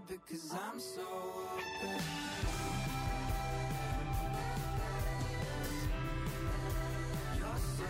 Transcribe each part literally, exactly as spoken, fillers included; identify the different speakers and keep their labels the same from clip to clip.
Speaker 1: because I'm so open. You're so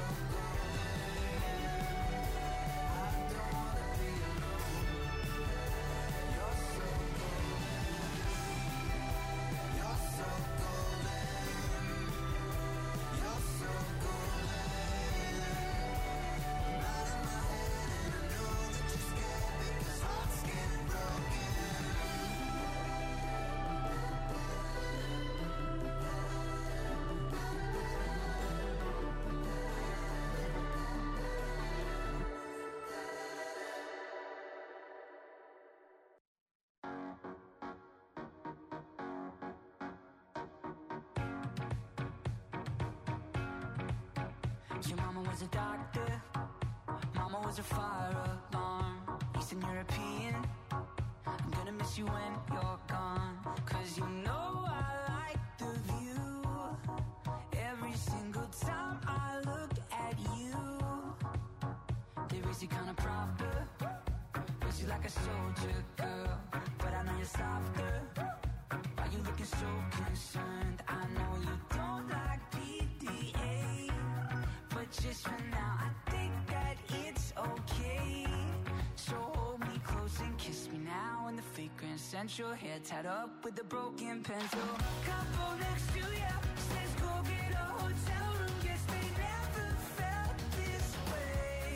Speaker 1: Your mama was a doctor, mama was a fire alarm, Eastern European. I'm gonna miss you when you're gone, cause you know I like the view. Every single time I look at you, they raise you kinda proper, raise you like a soldier girl, but I know you're softer. Why you looking so concerned? I know you don't like P D A, but just for now, I think that it's okay. So hold me close and kiss me now in the fake Grand Central, hair tied up with a broken pencil. Couple next to ya says go get a hotel room. Guess they never felt this way.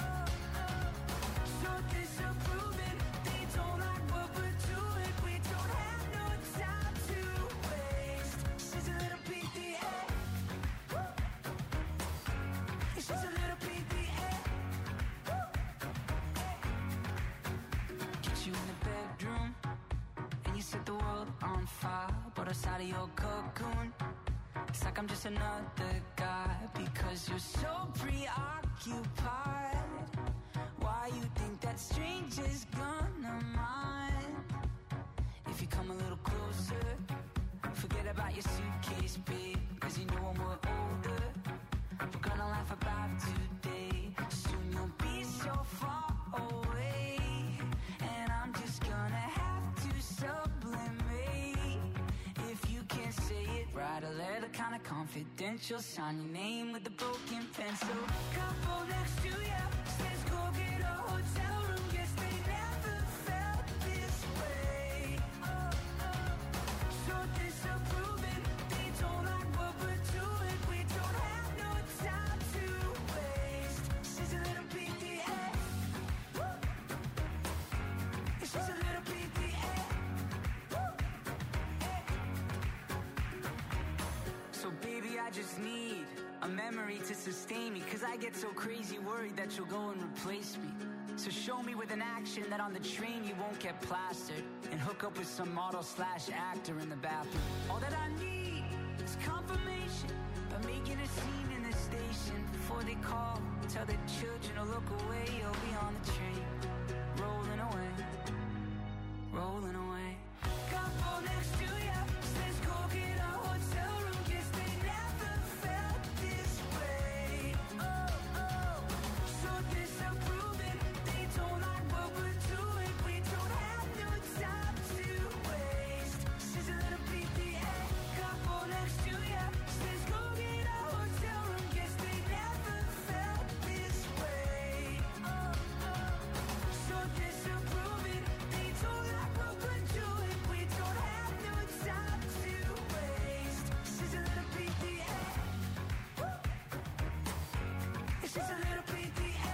Speaker 1: So disapproving, they don't like what we're doing. We don't have no time to waste. She's a little P D A. She's a little P D A. Get you in the bedroom and you set the world on fire. But outside of your cocoon, it's like I'm just another guy, because you're so preoccupied. Why you think that stranger's gonna mind? If you come a little closer, forget about your suitcase, babe, cause you know when we're older, we're gonna laugh about today. Soon you'll be so far away, and I'm just gonna have to sublimate. If you can't say it, write a letter kinda confidential, sign your name with a broken pencil. Couple next to ya says go get a hotel room. Guess they never felt this way. So disapproving, they don't like what we're doing. We don't have no time to waste. She's a little P D A. She's a little P D A. So baby, I just need a memory to sustain me, cause I get so crazy worried that you'll go and replace me. So show me with an action that on the train you won't get plastered, and hook up with some model slash actor in the bathroom. All that I need is confirmation by making a scene in the station. Before they call, tell the children to look away. You'll be on the train, rolling away, rolling away. Couple next to ya says go get a hotel room. Guess they never felt this way. Oh, oh, so disapproving, they don't like what we're doing. We don't have no time to waste. She's a little P D A. Couple next to ya says go get a hotel room. Guess they never felt this way. Oh, oh, so disapproving, they don't like what we're doing. We don't have no time to waste. She's a little P D A. She's a little P D A.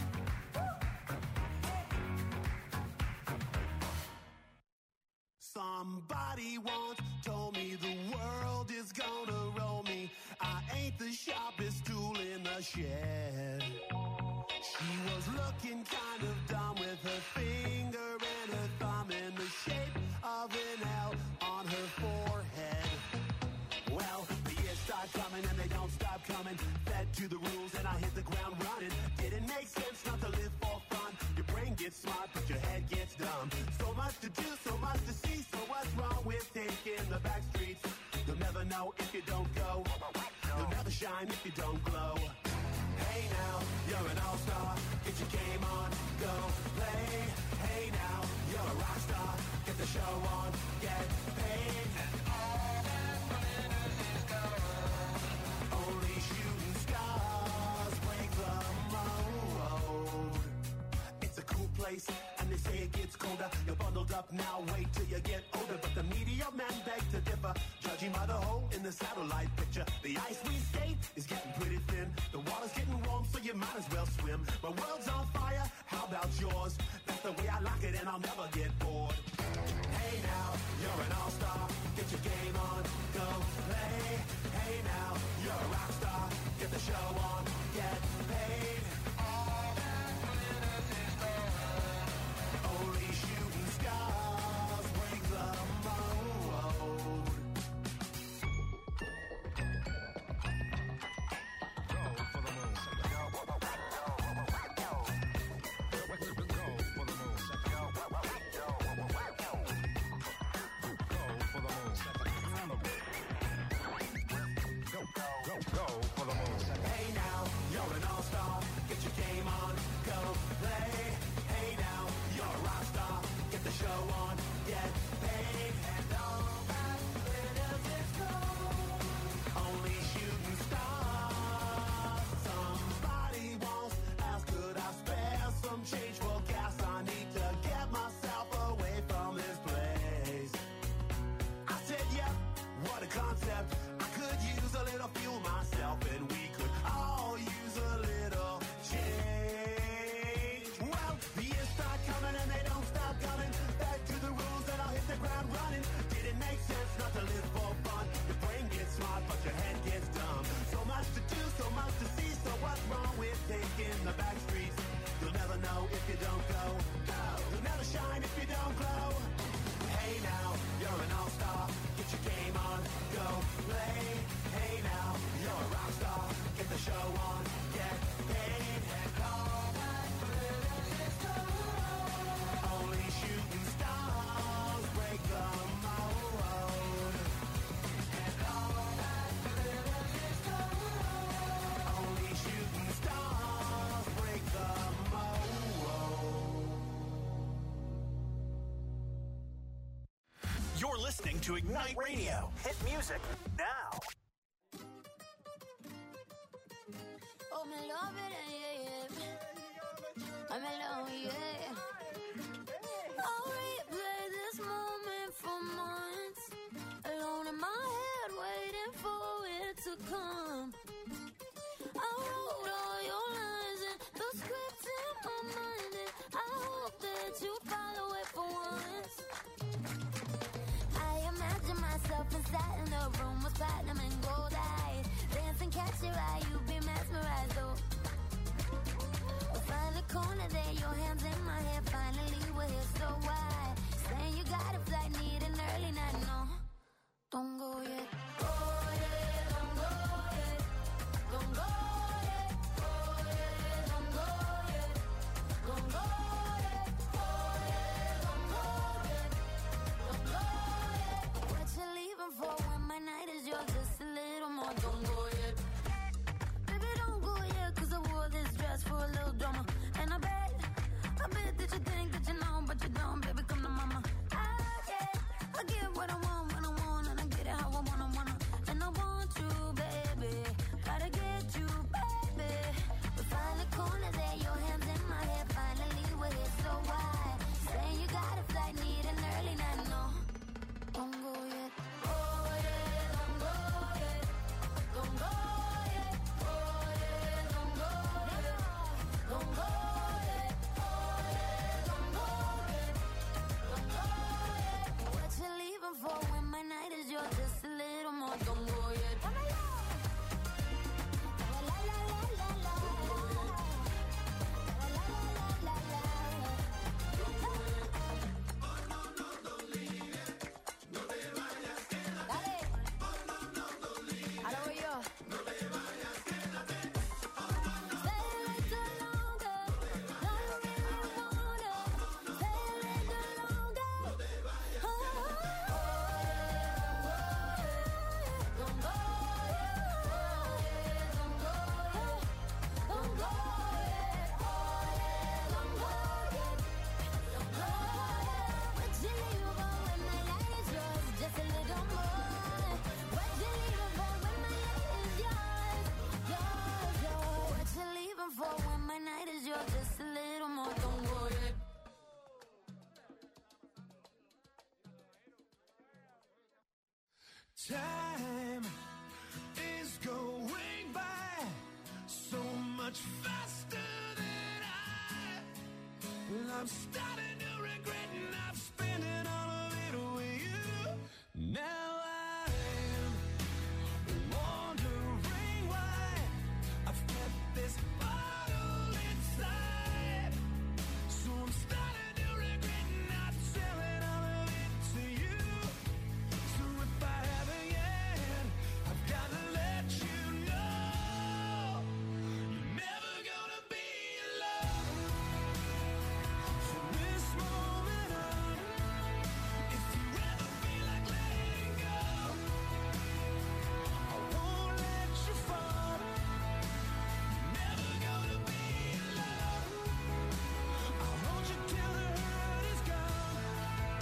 Speaker 2: Somebody once told me the world is gonna roll me. I ain't the sharpest tool in the shed. She was looking kind of dumb with her finger and her thumb in the shape of an L on her forehead. Well, the years start coming and they don't stop coming. Fed to the rules and I hit the ground running. Didn't make sense not to live for fun. Your brain gets smart but your head gets dumb. So much to do, so much to see. So what's wrong with taking the back streets? You'll never know if you don't go. You'll never shine if you don't glow. Hey now, you're an all-star. Get your game on, go play. Hey now, you're a rock star. Get the face, and they say it gets colder. You're bundled up now, wait till you get older. But the media men beg to differ, judging by the hole in the satellite picture. The ice we skate is getting pretty thin. The water's getting warm, so you might as well swim. My world's on fire, how about yours? That's the way I like it, and I'll never get bored. Hey now, you're an all-star. Get your game on, go play. Hey now, you're a rock star. Get the show on, get paid. All that glitters is gold. Only shooting stars break the mold. Go for the moon. Go for the moon. Go for the moon. Go, go for the moon. Hey now, you're an all-star. Get your game on, go play. Hey now, you're a rock star. Get the show on, get paid. And all that glitters is gold. Only shooting stars. Somebody once asked, could I spare some change for gas? I need to get myself away from this place. I said, yeah, what a concept. I could use a little fuel myself, and we could all use a little change. Well, the years start coming and they don't stop coming. Back to the rules and I'll hit the ground running. Did it make sense not to live for fun? Your brain gets smart, but your head gets dumb. So much to do, so much to see. So what's wrong with taking the back streets? You'll never know if you don't go. Go. You'll never shine if you don't glow. Hey now, you're an all-star. Get your game on, go play. Hey now, you're a rock star. Get the show on, get paid. And all that glitters is gold. Only shooting stars break the mold. And all that glitters is gold. Only shooting stars break the mold.
Speaker 3: You're listening to Ignite Radio. Hit music now.
Speaker 4: Oh, me love it, yeah, yeah. I'm alone, yeah. I'll replay this moment for months. Alone in my head, waiting for it to come. I wrote all your lines and the script in my mind, and I hope that you follow it for once. I imagine myself inside in the room with platinum and gold eyes. Dance and catch your eye, you be mesmerized, oh. Find the corner there, your hands in my hair,
Speaker 2: Time is going by so much faster than I. Well, I'm starting to regret not spending all of it with you. Now I'm wondering why I've kept this bottle inside. So I'm starting to regret not telling all of it to you. So if I haven't yet, I've gotta let you know you're never gonna be alone from this moment on. If you ever feel like letting go, I won't let you fall. You're never gonna be alone. I'll hold you till the hurt is gone.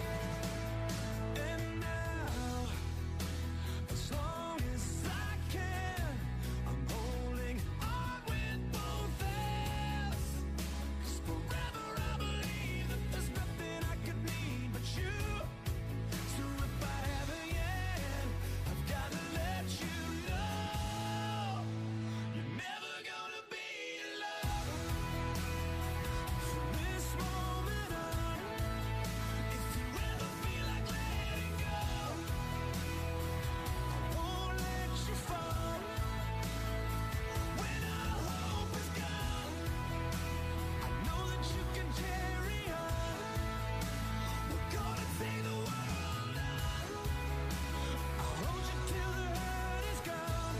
Speaker 2: And now, as long as I can, I'm holding on with both hands. 'Cause forever I believe that there's nothing I could need but you. So if I haven't yet, I've gotta let you know you're never gonna be alone from this moment on. If you ever feel like letting go, I won't let you fall. When all hope is gone, I know that you can carry on. We're gonna take the world on. I'll hold you till the hurt is gone.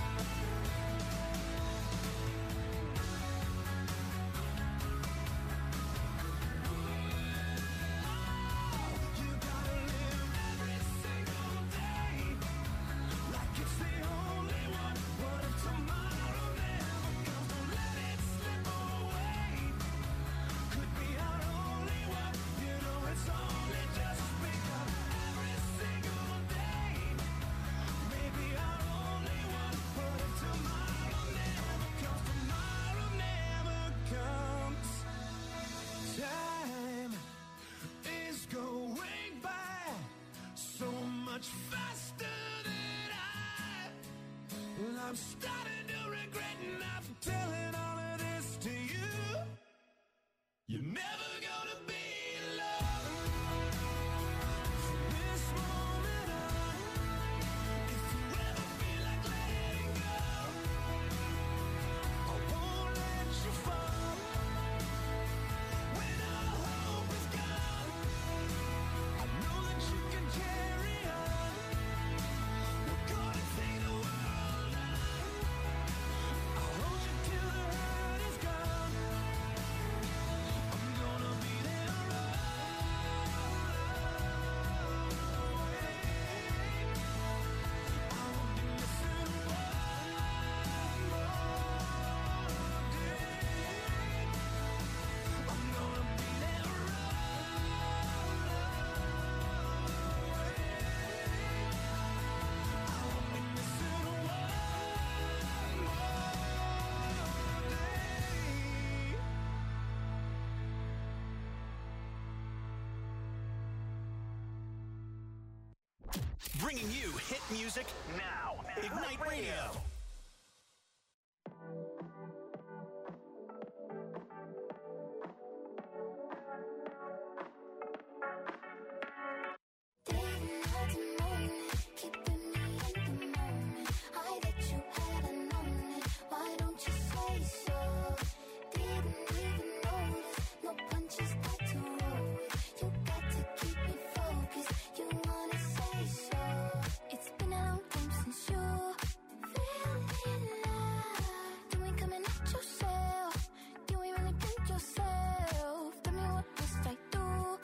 Speaker 2: You gotta live every single day like it's the only one. What if tomorrow never comes? Don't let it slip away. Could be our only one. You know it's only just begun. Every single day, maybe our only one. What if tomorrow never comes? Tomorrow never comes. Time is going by so much faster than I. Well, I'm starting to regret not telling all of this to you. You're never gonna be alone from this moment on. If you ever feel like letting go, I won't let you fall. When all hope is gone, I know that you can carry on. We're gonna take the world on. I'll hold you till the hurt is gone. I'm gonna be there always. I won't be missing one more day. I'm gonna be there I won't be missing one more day.
Speaker 3: Bringing you hit music now. Ignite Radio.
Speaker 4: Didn't have to moan it, keeping me in the moment. I bet you had I known it. Why don't you say so? Didn't even notice, no punches got to roll with. You got to keep me focused. You wanna say so? It's been a long time since you feel me alive. You ain't coming at yourself. You ain't really think yourself. Tell me what must I do?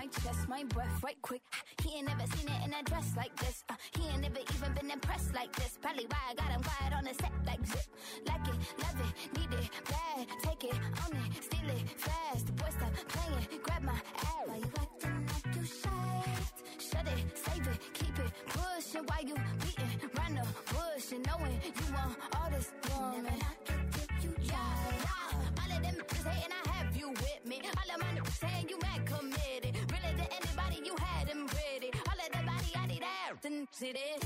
Speaker 4: my chest, my breath right quick. He ain't never seen it in a dress like this. Uh, he ain't never even been impressed like this. Probably why I got him quiet on the set like zip. Like it, love it, need it, bad. Take it, own it, steal it, fast. The boy stop playing, grab my ass. Why you acting like you shy? Shut it, save it, keep it pushing. Why you beating round the bush and knowing you want all this woman? Never knock it till you try. Yeah. All of them just hating, I have you with me. All of my niggas saying you mad committed. Really to anybody you had them ready. All of the body I need out and sit it.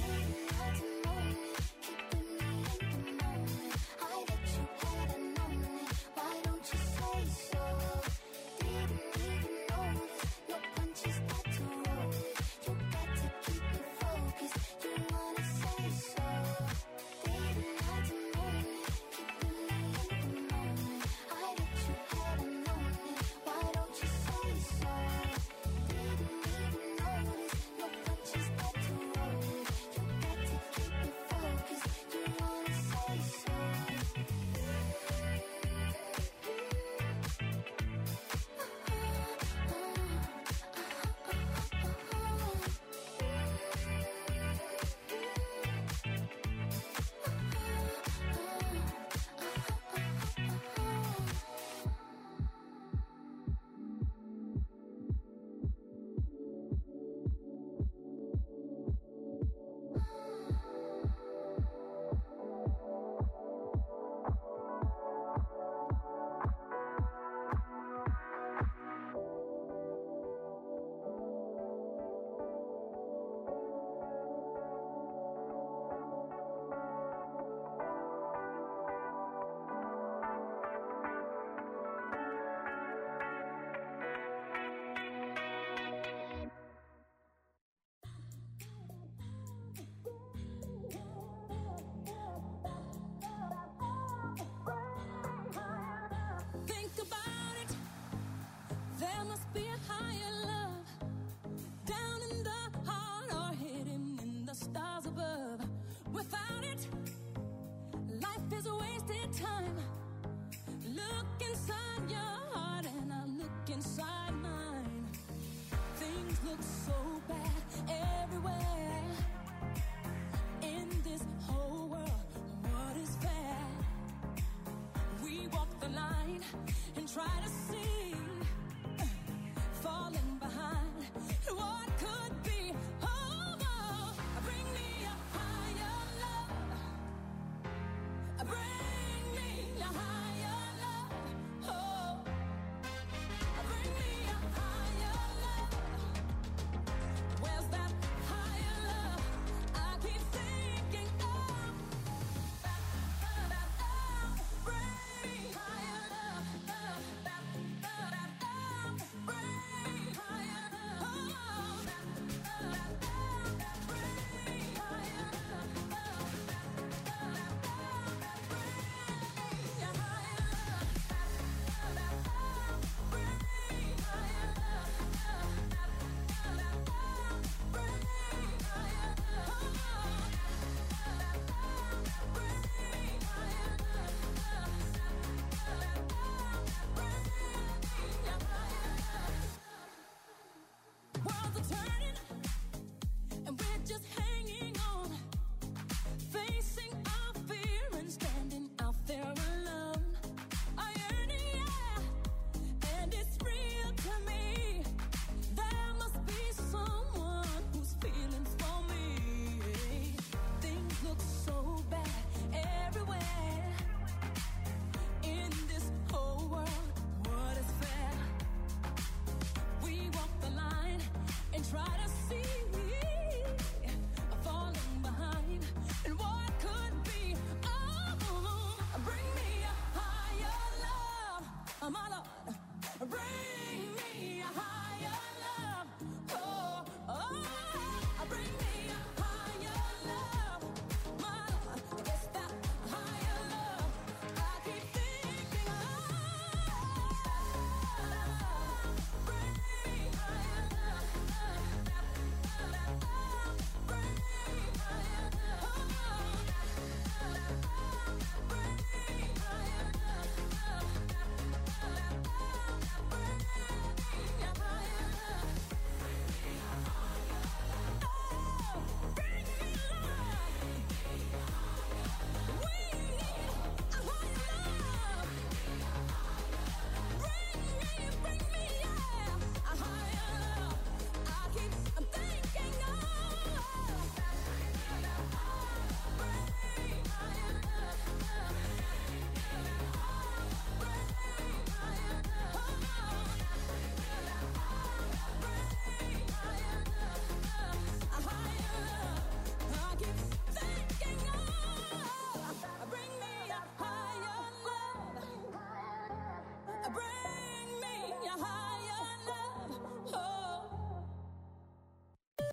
Speaker 5: Try to see, falling behind what could be. Oh, oh, bring me a higher love. Bring me a higher love. Oh, bring me a higher love. Where's that higher love? I keep thinking of that, that, that, oh, bring me higher love. Worlds are turning, and we're just hanging on, facing our fear and standing out there alone. I yearn, yeah, and it's real to me. There must be someone who's feeling for me. Things look so bad everywhere in this whole world. What is fair? We walk the line and try to see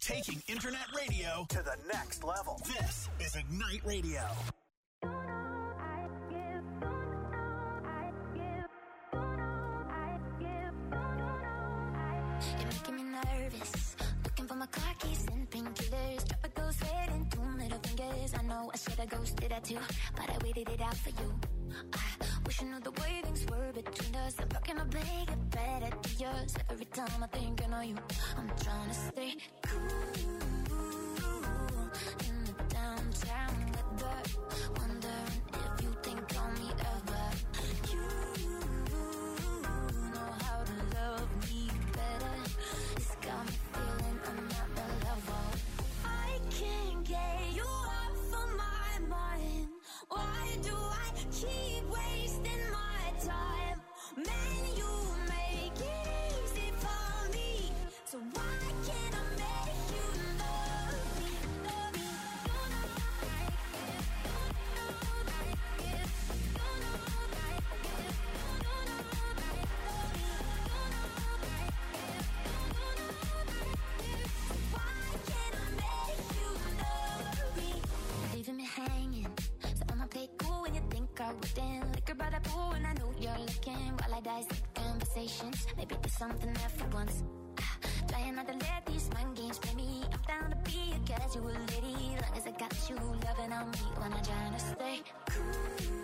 Speaker 3: Taking internet radio to the next level. This is Ignite Radio.
Speaker 4: You're making me nervous. Looking for my car keys and painkillers. Drop a ghost head and two middle fingers. I know I should have ghosted that too, but I waited it out for you. I wish I knew the way things were between us. I'm working my bag, get better to yours. Every time I think I know you, I'm trying to stay cool in the downtown weather. Wondering if you think on me ever. You know how to love me better. It's got me feeling I'm not the level. I can't get you off of my mind. Why do I keep wasting my time? Man, you make it easy for me. So why can't I make you love me? Love me. You know I get, you know I get, you know I get, you know I love me. You know I get, you know I get. So why can't I make you love me? Leaving me hanging. So I'ma play cool when you think I wouldn't. Liquor by the pool and I know you're looking. While I dissect conversations, maybe do something there for once. Ah, trying not to let these mind games play me. I'm down to be a casual lady, long as I got you loving on me when I'm trying to stay cool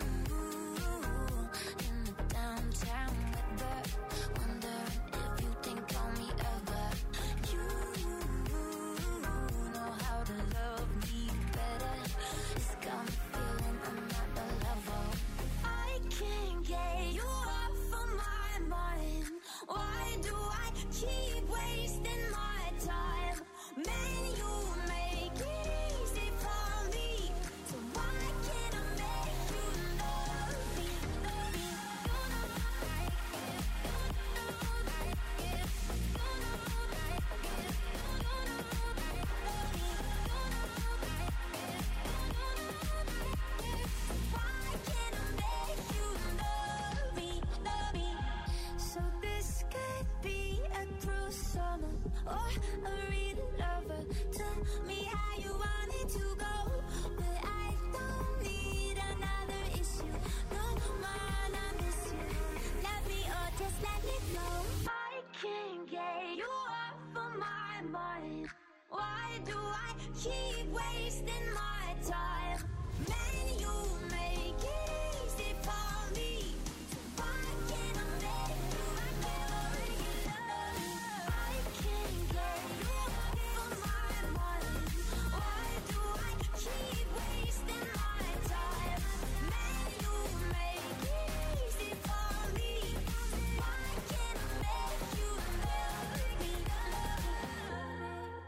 Speaker 4: in the downtown weather. Wondering if you think on me ever. You know how to love me better. It's got me feeling I'm not the level. I can't get you off of my mind. Why do I keep wasting my time? Man, you make it easy for me. So why can't I make you love me? Love me. You know I get, you know I get, you know I get, you know I love me. You know I get, you know I get. Why can't I make you love me? Love me. So this could be a true summer or a real lover. Tell me how you want it to go, but I don't need another issue. No man, I miss you. Love me or just let me go. I can't get you off of my mind. Why do I keep wasting my time? Man, you make it easy for me. So why can't I make you love me? I can't get you off of my mind. Why do I keep wasting my time? Man, you make it easy for me. So why can't I make you love me? Love me.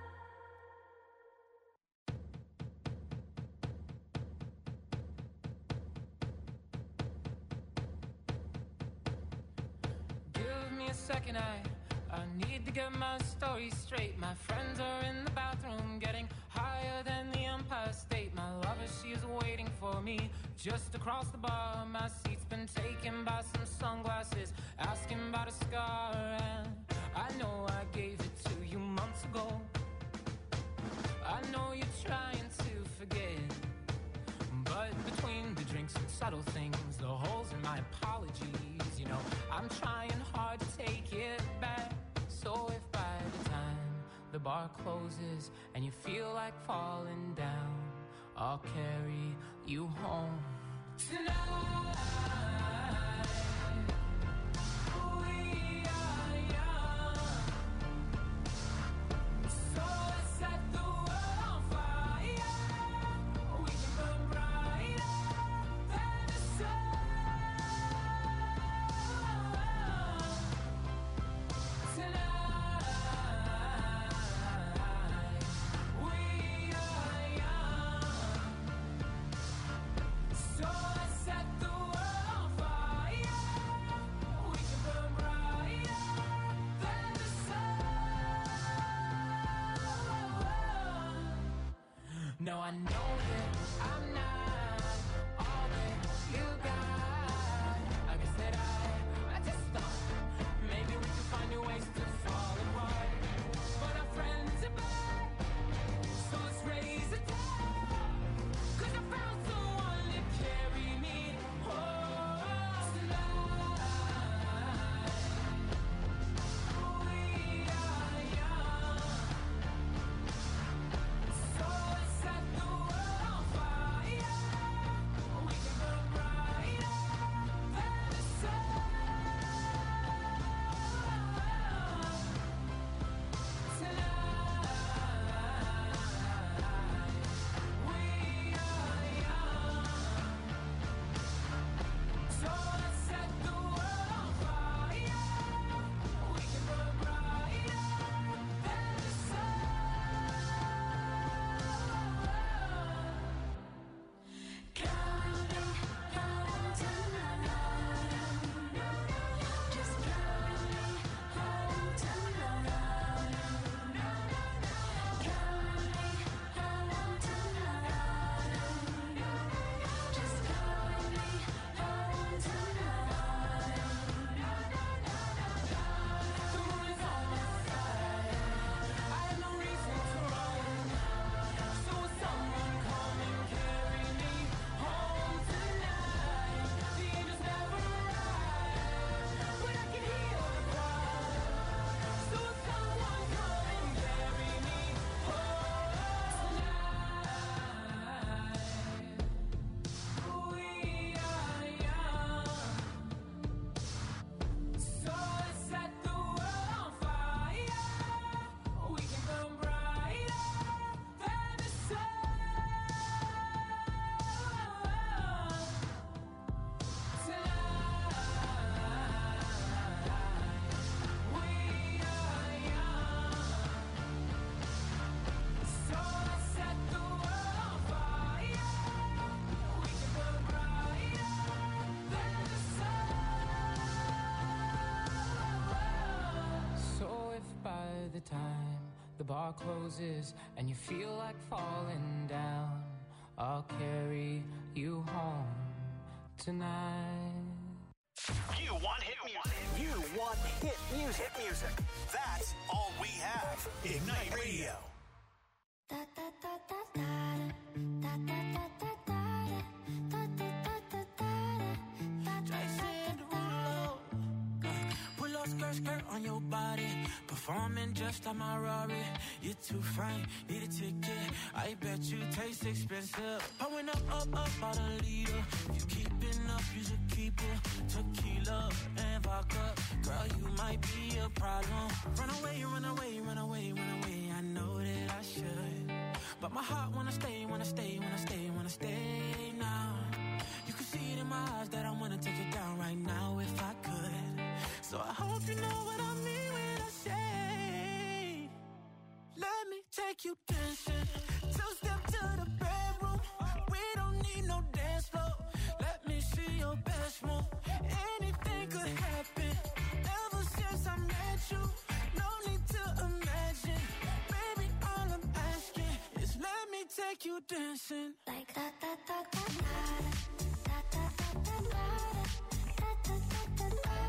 Speaker 6: Give me a second, I, I need to get my story straight. My friends are in the bathroom getting higher than the Empire State. My lover, she is waiting for me just across the bar. My seat's been taken by some sunglasses, asking about a scar. And I know I gave it to you months ago. I know you're trying to forget, but between the drinks and subtle things, the holes in my apologies, you know, I'm trying hard to take it back. So if by the time the bar closes and you feel like falling down, I'll carry you home tonight. We are young, so let's set the world on fire. We can burn brighter than the sun. Tonight, we are young, so let's set the world on fire. We can burn brighter than the sun. No, I know that I'm not all that you got. I guess that I, I just thought maybe we could find new ways to fall apart. But our friends are back, the bar closes and you feel like falling down, I'll carry you home tonight.
Speaker 3: You want hit music. You want hit music. Hit music. That's all we have. Ignite Radio.
Speaker 4: Da da da da da da da da da da da da da da.
Speaker 7: Pull up skirt, skirt on your body. Performing just like my Rari. You're too fine, need a ticket. I bet you taste expensive. Pouring up, up, up, about a liter. If you keeping up, you should keep it. Tequila and vodka. Girl, you might be a problem. Run away, run away, run away, run away. I know that I should, but my heart wanna stay, wanna stay, wanna stay, wanna stay now. You can see it in my eyes that I wanna take it down right now if I could. So I hope you know what I mean when I say, let me take you dancing. Two step to the bedroom. We don't need no dance floor. Let me see your best move. Anything could happen. Ever since I met you, no need to imagine. Baby, all I'm asking is let me take you dancing.
Speaker 4: Like da da da da da da da da da da da da da da da.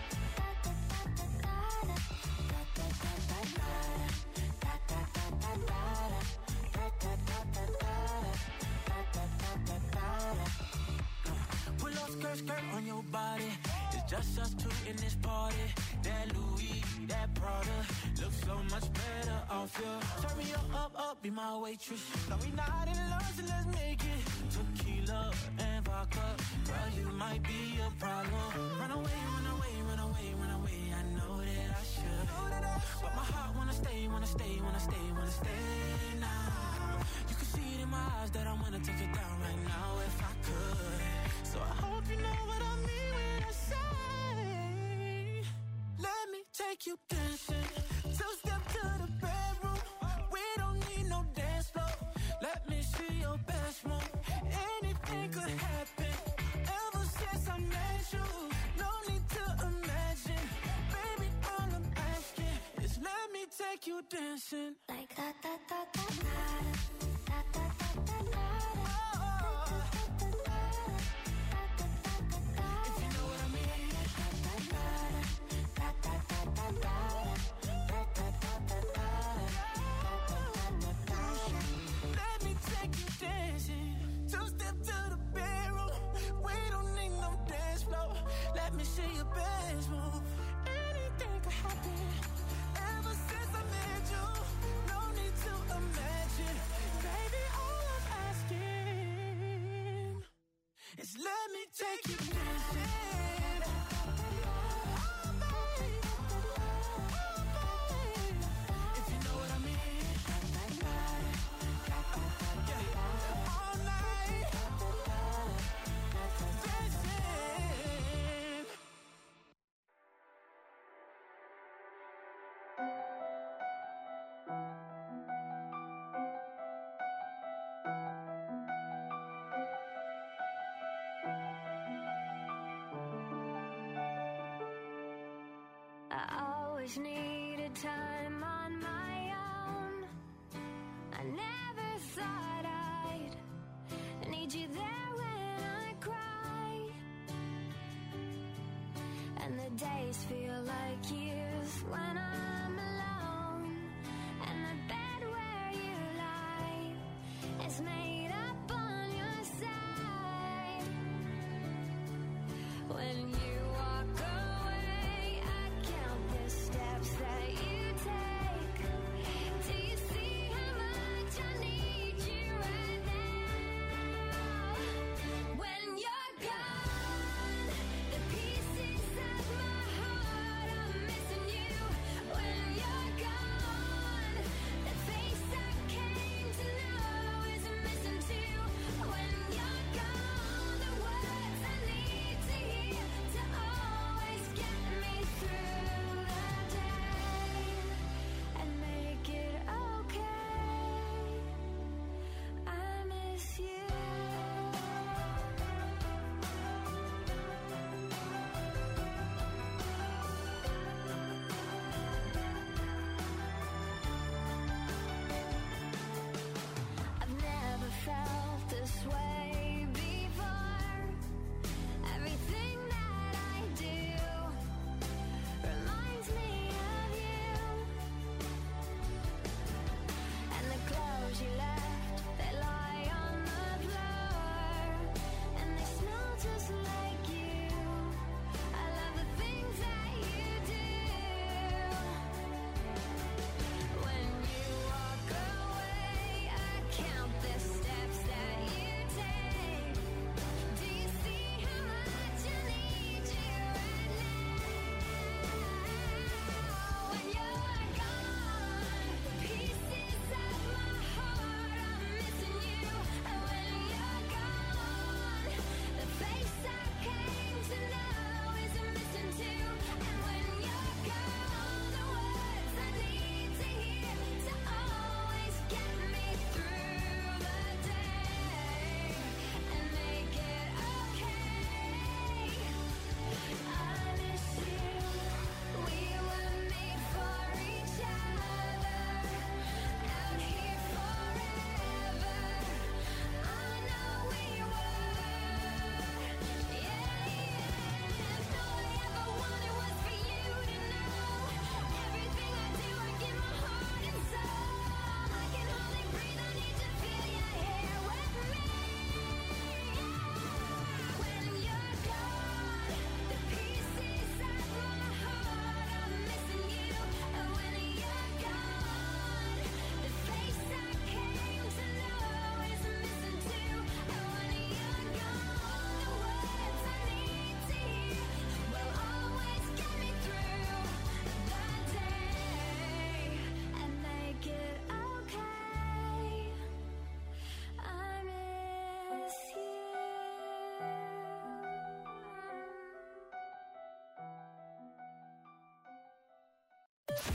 Speaker 7: Pull up skirt, skirt on your body. It's just us two in this party. That Louis, that Prada looks so much better off you. Turn me up, up, up, be my waitress. No, we not in love, so let's make it. Tequila and vodka. Girl, you might be a problem. Run away, run away, run away, run away. I know that I should, but my heart wanna stay, wanna stay, wanna stay, wanna stay now. You can see it in my eyes that I wanna take it down right now if I could. So I hope you know what I mean when I say, let me take you dancing. Two step to the bedroom. We don't need no dance floor. Let me see your best move. Anything could happen. Ever since I met you, no need to imagine. Baby, all I'm asking is let me take you dancing.
Speaker 4: Like da da da da da da da da da da.
Speaker 7: Let me take you dancing. Two step to the bedroom. We don't need no dance floor. Let me see your best move. Anything could happen. Ever since I met you, no need to imagine. Baby, all I'm asking is let me take you dancing. Oh, baby. Oh, baby. If you know what I mean. Yeah. All night. Dancing.
Speaker 4: I always needed time on my own. I never thought I'd need you there when I cry. And the days feel like years when I'm alone. And the bed where you lie is made up on your side. When you walk away, I count the steps that you take. Do you see how much I need you right now? When you're gone, the pieces of my heart are missing you. When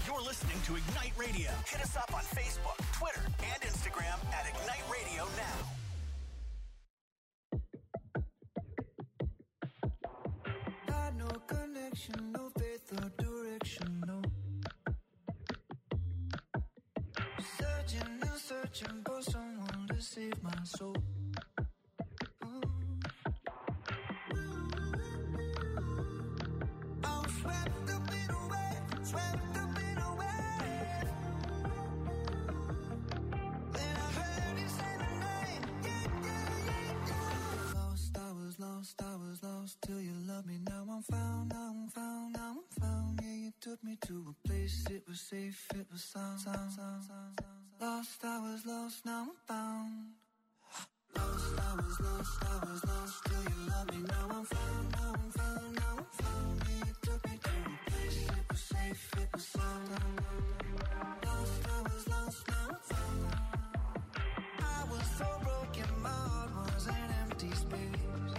Speaker 3: You're listening to Ignite Radio. Hit us up on Facebook, Twitter, and Instagram at Ignite Radio now.
Speaker 8: Got no connection, no faith or direction, no. Searching and searching for someone to save my soul. I'm swept up in a wave, swept up in a wave. Then I heard you say my name, yeah, yeah, yeah, yeah. Lost, I was lost, I was lost till you loved me. Now I'm found, now I'm found, now I'm found. Yeah, you took me to a place, it was safe, it was sound, sound, sound, sound, sound. Lost, I was lost, now I'm found. Lost, I was lost, I was lost till you loved me. Now I'm found, now I'm found, now I'm found. Yeah, you took me to a place, it was safe, it was sound. Lost, I was lost, now I'm found. I was so broken, my heart was an empty space.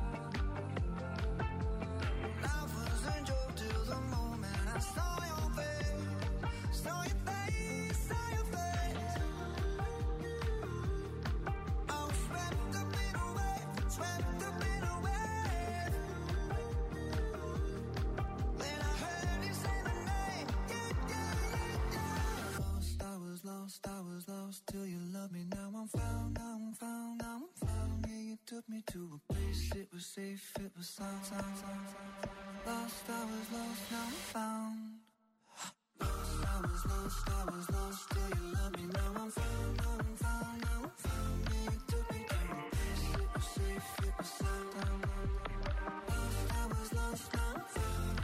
Speaker 8: Life was a joke till the moment I saw your face, saw your face, saw your face. I was swept up in a wave, swept up in a wave. Then I heard you say my name, yeah, yeah, yeah, yeah. Lost, I was lost, I was lost till you loved me. Now I'm found, now I'm found, now I'm found. Yeah, you took me to a place, it was safe, it was sound, sound, sound, sound. Lost, I was lost, now I'm found. Lost, I was lost, I was lost till you loved me. Now I'm found, now I'm found, now I'm found. Yeah, you took me to a place, it was safe, it was sound. Lost, I was lost, now I'm found.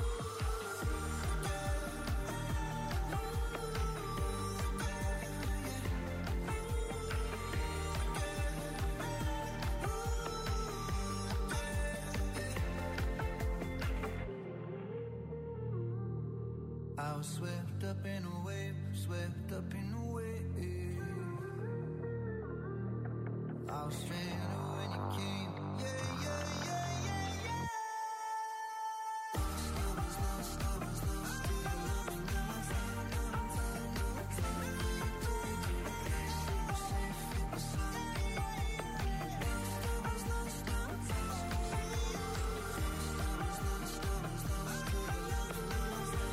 Speaker 8: I was swept up in a wave, swept up in a wave. I was stranded when you came, yeah, yeah, yeah, yeah, yeah. Lost, I was lost, I was lost till you loved me. Now I'm found, now I'm found, now I'm found. Yeah, you took me to a place, it was safe, it was sound. Lost, I was lost, now I'm found. Lost, I was lost, I was lost till you loved me. Now I'm found.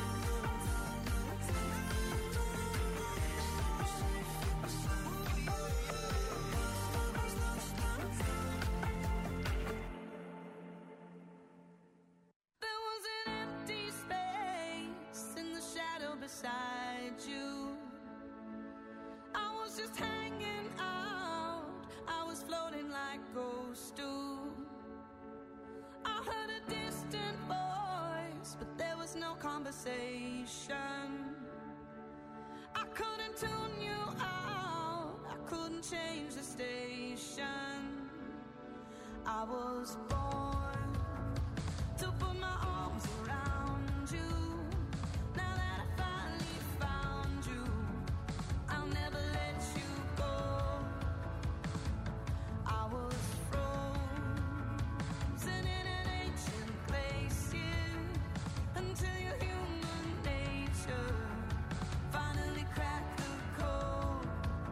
Speaker 5: There was an empty space in the shadow beside you. I was just hanging out, I was floating like ghosts do. I heard a distant voice, but there was no conversation. I couldn't tune you out, I couldn't change the station. I was born to put my arms around you. Now that I finally found you, I'll never let you go. I was frozen in an ancient place, yeah, until your human nature finally cracked the code.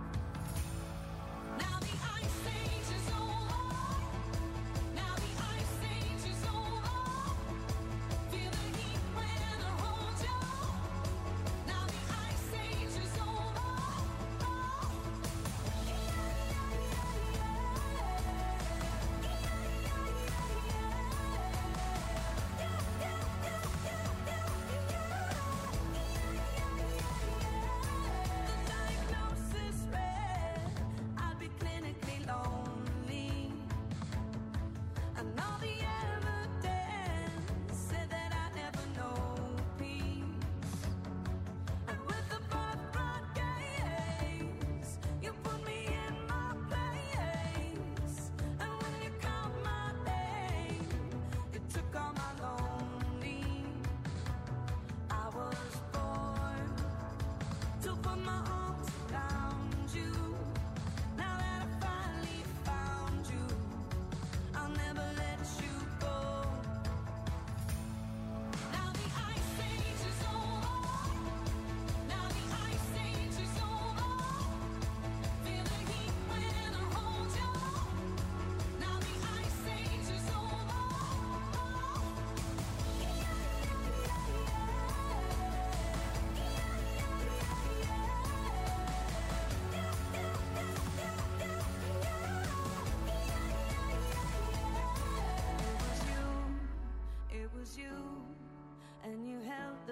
Speaker 5: Now the ice age is over. Now the ice age is over. Feel the heat when I hold you. Now the ice age is over. Oh. Yeah, yeah, yeah, yeah. Yeah, yeah, yeah, yeah. Yeah, yeah, yeah, yeah, yeah. The diagnosis read I'd be clinically lonely, and all the evidence said that I'd never know peace. And with the birthright gaze, you put me in my place. And when you called my name, you took all my lonely. I was born to put my arms around you. Now that I finally found you, I'll never let you go. Now the ice age is over.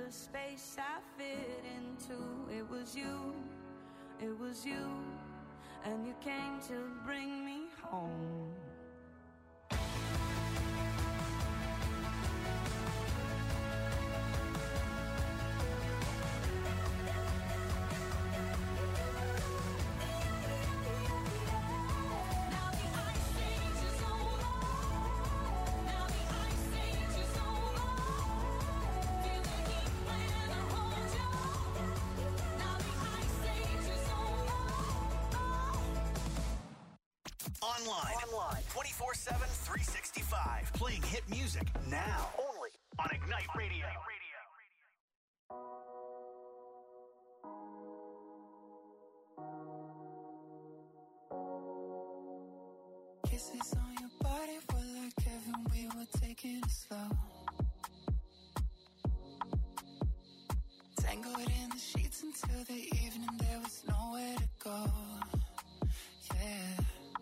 Speaker 9: the space I fit into. It was you, it was you, and you came to bring me home.
Speaker 3: Online. Online. twenty-four seven, three sixty-five. Playing hit music now. Only on Ignite Radio.
Speaker 8: Kisses on your body were like heaven. We were taking it slow. Tangled in the sheets until the evening. There was nowhere to go. Yeah.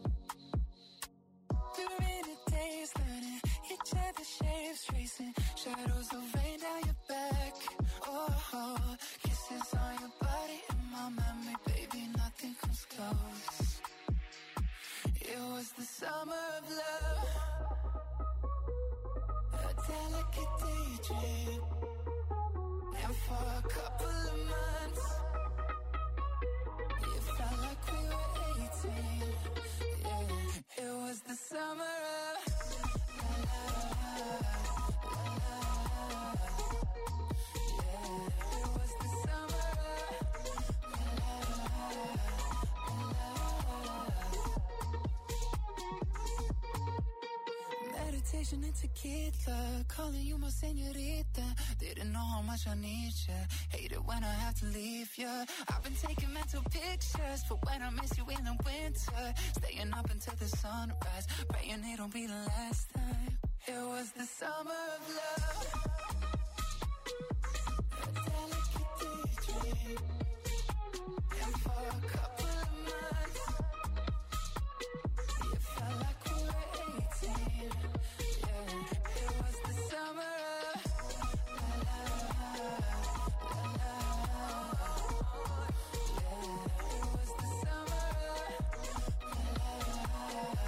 Speaker 8: Days learning each other's shapes, tracing shadows of rain down your back. Oh, oh, kisses on your body in my memory, baby, nothing comes close. It was the summer of love, a delicate daydream, and for a couple of months, it felt like we were eighteen. Yeah, it was the summer of meditation and tequila, calling you my señorita. Didn't know how much I need ya. Hate it when I have to leave ya. I've been taking mental pictures for when I miss you in the winter. Staying up until the sunrise, praying it'll be the last time. It was the summer of love, a delicate daydream, and for a couple of months, it felt like we were eighteen. Yeah, it was the summer of la la la la. Yeah, it was the summer of la la la.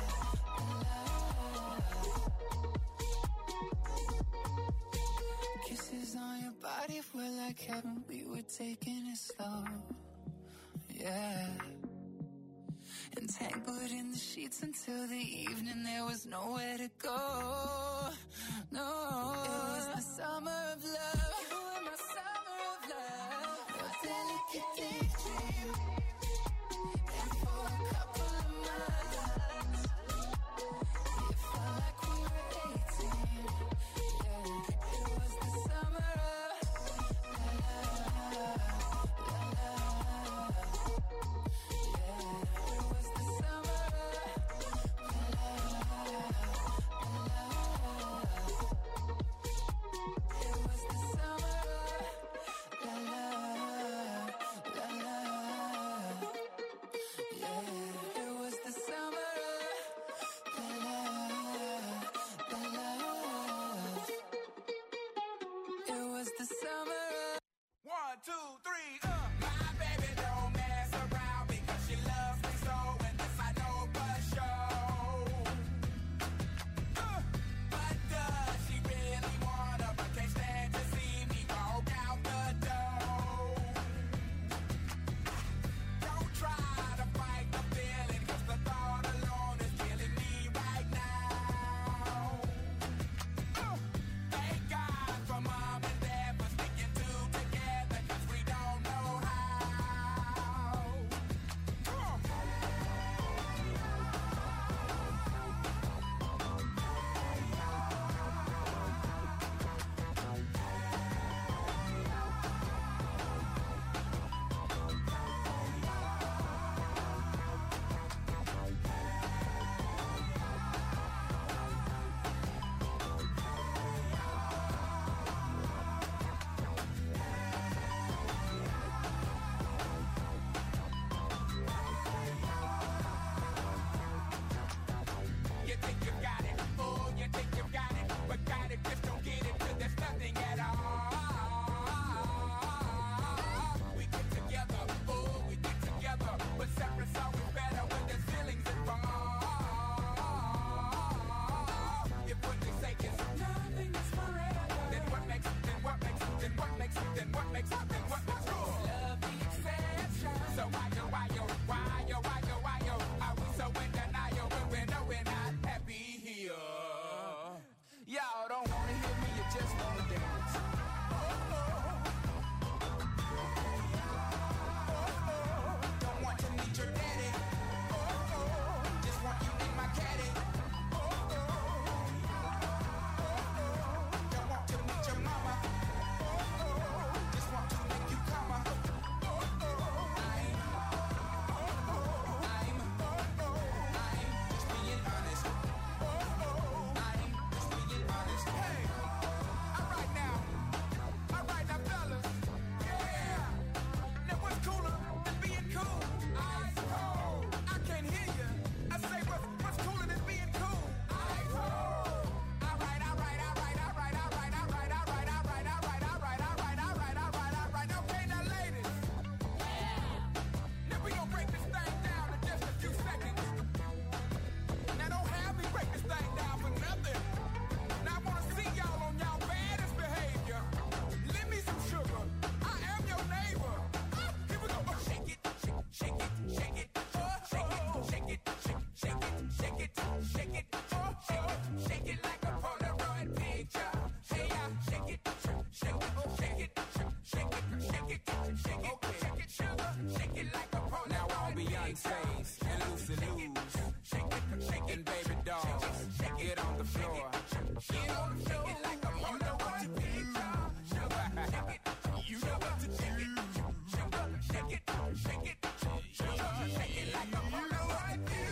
Speaker 8: Kisses on your body were like heaven. We were taking it slow. Yeah. Entangled in the sheets until the evening. There was nowhere to go. No. It was the summer of love. You were my summer of love. A delicate daydream. And for a couple of months, it felt like we were eighteen. Yeah. It was the summer of la la la la la. Yeah. It was the summer of la la la la la. It was the summer of la la la la.
Speaker 10: Tay Tays and Lucy Lou's. And baby dolls, get on the floor. Get on the floor. Like a you know what to do. You know what to do. Shake it, shake it, shake it like a you know what to do.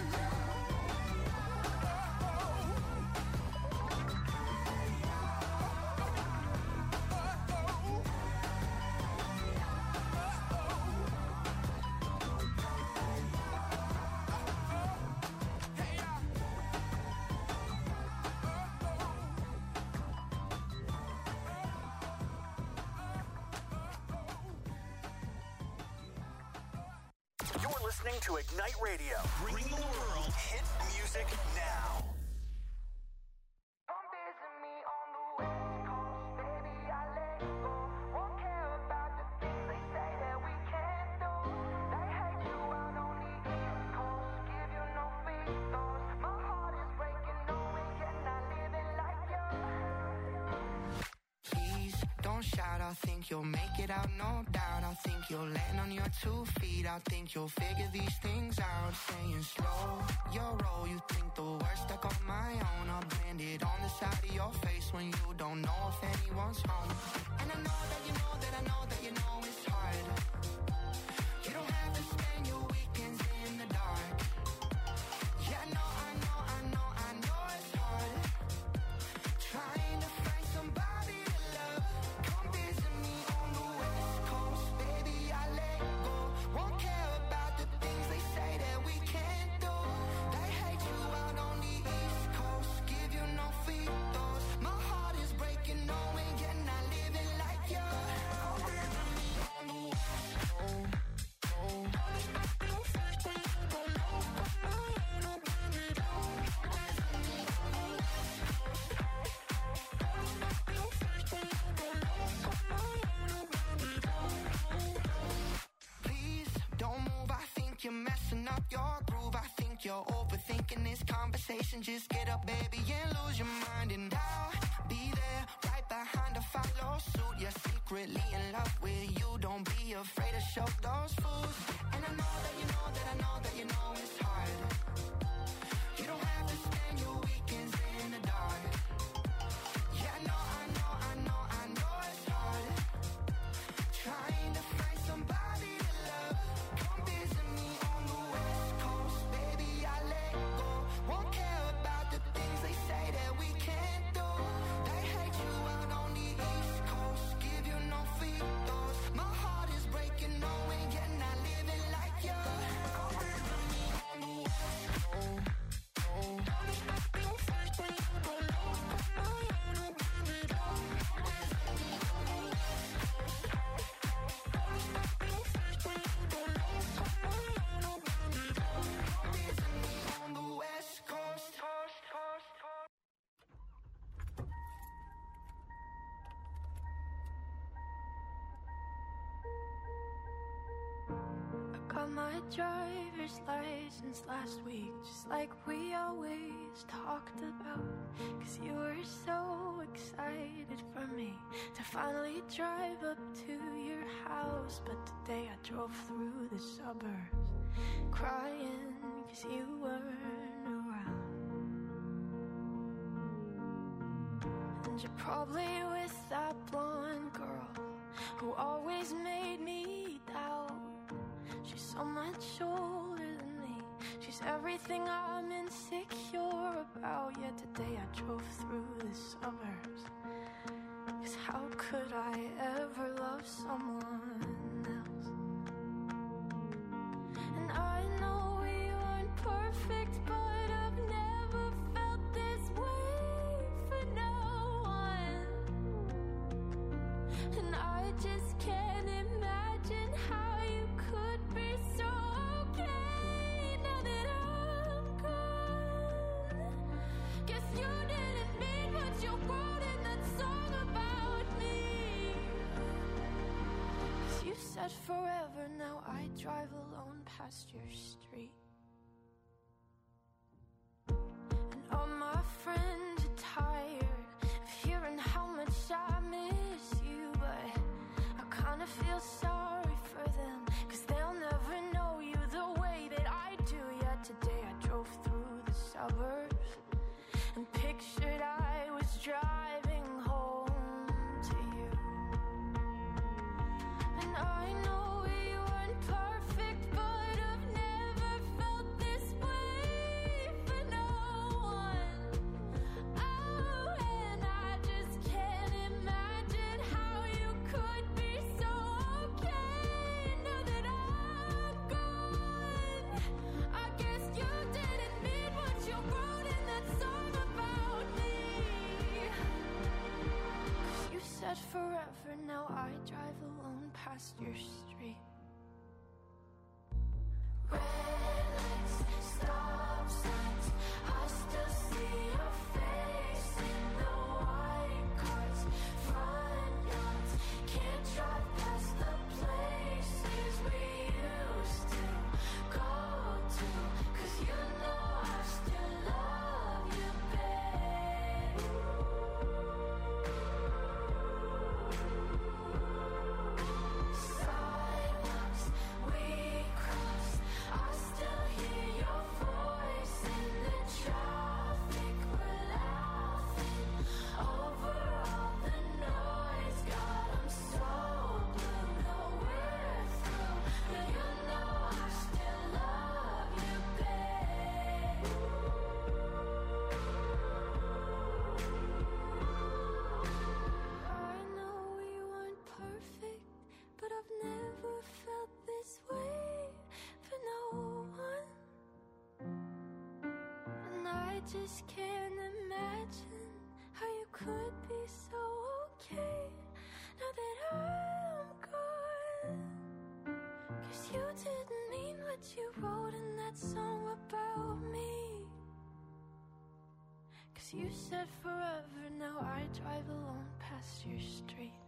Speaker 3: Listening to Ignite Radio, bringing the world hit music now.
Speaker 11: Shout, I think you'll make it out, no doubt. I think you'll land on your two feet. I think you'll figure these things out. Saying slow your roll, you think the worst stuck on my own. I'll blend it on the side of your face when you don't know if anyone's home. And I know that you know that I know that you know it's hard. You don't have to spend your weekends in the dark. Yeah, I know, I know, I know, I know it's hard. Trying to find somebody to love. Come visit me on the West Coast, baby, I let go. Won't care about the things they say that we can't do. They hate you out on the East Coast, give you no free throws. My heart is breaking, knowing you're not living like you. Come visit me on the West Coast. Please don't move, I think you're messing up your groove. I think you're overthinking this conversation. Just get up, baby, and lose your mind. And I'll be there, right behind to follow suit. You're secretly in love with you. Don't be afraid to show those fools. And I know that you know that I know that you know it's hard. You don't have to spend your weekends in the dark. Yeah, I know, I know, I know, I know it's hard. Trying to find somebody to love. Come visit me on the West Coast, baby, I let go. Won't care about the things they say that we can't do. They hate you out on the East Coast, give you no free throws. My heart is breaking, knowing you're not living like you. Come visit me on the West Coast. On the West Coast.
Speaker 12: I got my driver's license last week, just like we always talked about. Cause you were so excited for me to finally drive up to your house. But today I drove through the suburbs crying cause you weren't around. And you're probably with that blonde girl who always made me doubt. She's so much older than me. She's everything I'm insecure about. Yet today I drove through the suburbs. Cause how could I ever love someone else? And I know we aren't perfect, but I've never felt this way for no one. And I just can't imagine how you could be so okay now that I'm gone. Guess you didn't mean what you wrote in that song about me. Cause you said forever, now I drive alone past your street. And all my friends are tired of hearing how much I miss you. But I kinda feel sorry for them, cause they'll never know you the way that suburbs and pictured I was driving home to you. And I know we weren't perfect, but I've never felt this way for no one. Oh, and I just can't imagine how you could be so okay now that I'm gone. I guess you didn't mean what you wrote in that song about me. 'Cause you said forever, now I drive alone past your street. Red lights, stop signs, I still see your face in the white cars, front yards. Can't drive past the places we used to go to, 'cause you know I still love you, babe. Sidewalks we cross, I still hear your voice in the traffic. We're laughing over all the noise. God, I'm so blue, no we're through, but you know I still love you, babe. I know we weren't perfect, but I've never felt this way for no one. And I just can't imagine how you could be so okay now that I'm gone. 'Cause you didn't mean what you wrote in that song about me. 'Cause you said forever, now I drive alone past your street.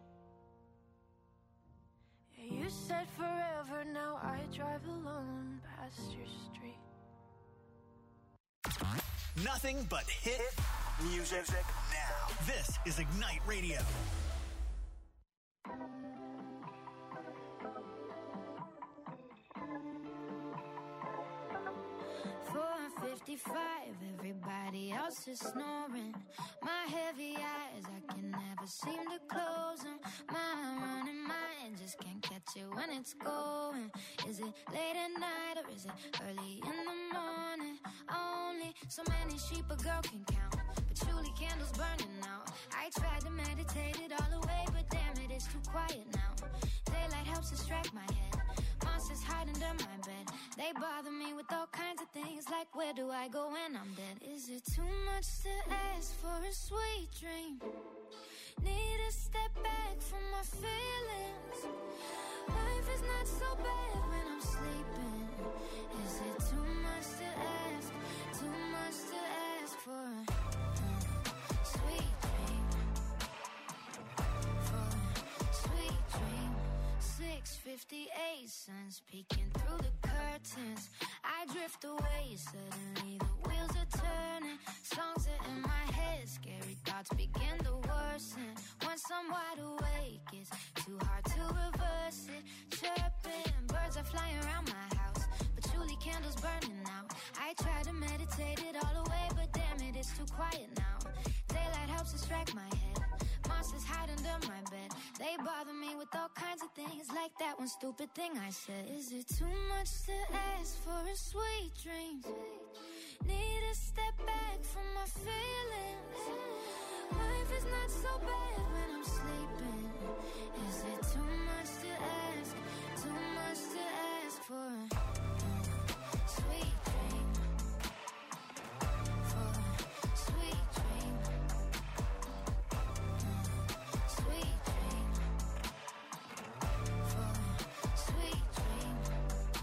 Speaker 12: Yeah, you said forever, now I drive alone past your street.
Speaker 3: Nothing but hit music now. This is Ignite Radio.
Speaker 4: four fifty-five, everybody else is snoring. My heavy eyes, I can never seem to close them. My running mind just can't catch it when it's going. Is it late at night or is it early in the morning? Only so many sheep a girl can count, patchouli candles burning out. I tried to meditate it all away, but damn it, it's too quiet now. Daylight helps distract my head, monsters hide under my bed. They bother me with all kinds of things, like where do I go when I'm dead? Is it too much to ask for a sweet dream? Need to step back from my feelings. Life is not so bad when I'm sleeping. Is it too much to ask? Too much to ask for a uh, sweet dream? For a sweet dream. six fifty-eight, sun's peeking through the curtains. I drift away, suddenly the wheels are turning. Songs are in my head, scary thoughts begin to worsen. Once I'm wide awake, it's too hard to reverse it. Chirping, birds are flying around my house, patchouli candles burning out. I try to meditate it all away, but damn it, it's too quiet now. Daylight helps distract my head, monsters hide under my bed. They bother me with all kinds of things, like that one stupid thing I said. Is it too much to ask for a sweet dream? Need to step back from my feelings. Life is not so bad when I'm sleeping. Is it too much to ask? Too much